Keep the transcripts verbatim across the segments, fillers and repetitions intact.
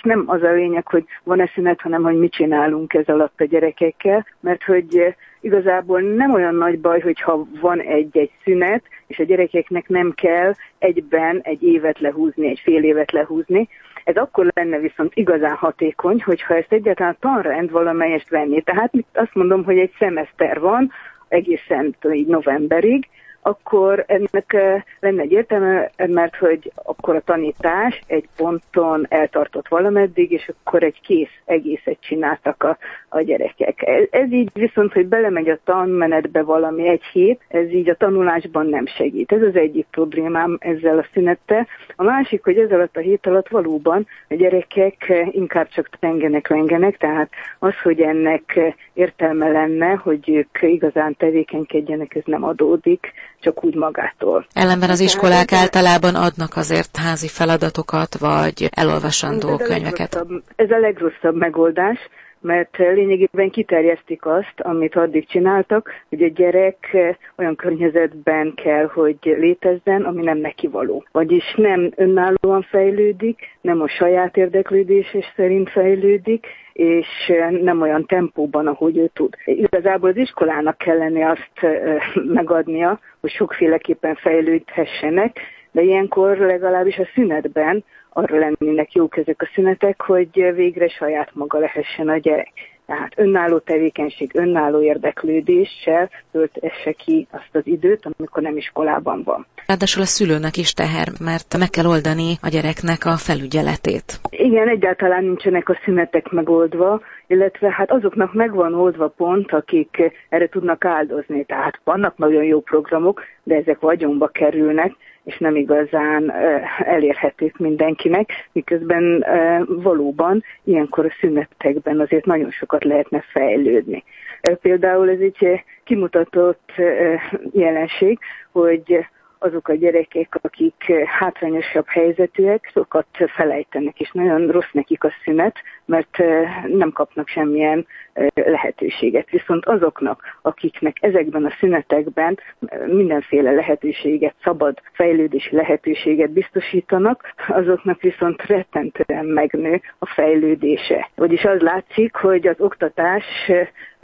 nem az a lényeg, hogy van-e szünet, hanem hogy mit csinálunk ez alatt a gyerekekkel, mert hogy igazából nem olyan nagy baj, hogyha van egy-egy szünet, és a gyerekeknek nem kell egyben egy évet lehúzni, egy fél évet lehúzni. Ez akkor lenne viszont igazán hatékony, hogyha ezt egyáltalán a tanrend valamelyest venni. Tehát azt mondom, hogy egy szemeszter van, egészen így novemberig, akkor ennek lenne egy értelme, mert hogy akkor a tanítás egy ponton eltartott valameddig, és akkor egy kész egészet csináltak a, a gyerekek. Ez, ez így viszont, hogy belemegy a tanmenetbe valami egy hét, ez így a tanulásban nem segít. Ez az egyik problémám ezzel a szünettel. A másik, hogy ez alatt a hét alatt valóban a gyerekek inkább csak tengenek-lengenek, tehát az, hogy ennek értelme lenne, hogy ők igazán tevékenykedjenek, ez nem adódik, csak úgy magától. Ellenben az iskolák általában adnak azért házi feladatokat, vagy elolvasandó ez könyveket. A ez a legrosszabb megoldás, mert lényegében kiterjesztik azt, amit addig csináltak, hogy a gyerek olyan környezetben kell, hogy létezzen, ami nem neki való. Vagyis nem önállóan fejlődik, nem a saját érdeklődéses szerint fejlődik, és nem olyan tempóban, ahogy ő tud. Igazából az iskolának kellene azt megadnia, hogy sokféleképpen fejlődhessenek, de ilyenkor legalábbis a szünetben arra lennének jók ezek a szünetek, hogy végre saját maga lehessen a gyerek. Tehát önálló tevékenység, önálló érdeklődéssel töltesse ki azt az időt, amikor nem iskolában van. Ráadásul a szülőnek is teher, mert meg kell oldani a gyereknek a felügyeletét. Igen, egyáltalán nincsenek a szünetek megoldva, illetve hát azoknak megvan oldva pont, akik erre tudnak áldozni. Tehát vannak nagyon jó programok, de ezek vagyonba kerülnek, és nem igazán uh, elérhetők mindenkinek, miközben uh, valóban ilyenkor a szünetekben azért nagyon sokat lehetne fejlődni. Uh, például ez egy kimutatott uh, jelenség, hogy azok a gyerekek, akik hátrányosabb helyzetűek, sokat felejtenek, és nagyon rossz nekik a szünet, mert nem kapnak semmilyen lehetőséget. Viszont azoknak, akiknek ezekben a szünetekben mindenféle lehetőséget, szabad fejlődési lehetőséget biztosítanak, azoknak viszont rettentően megnő a fejlődése. Vagyis az látszik, hogy az oktatás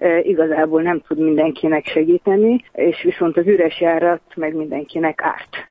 igazából nem tud mindenkinek segíteni, és viszont az üres járat meg mindenkinek árt.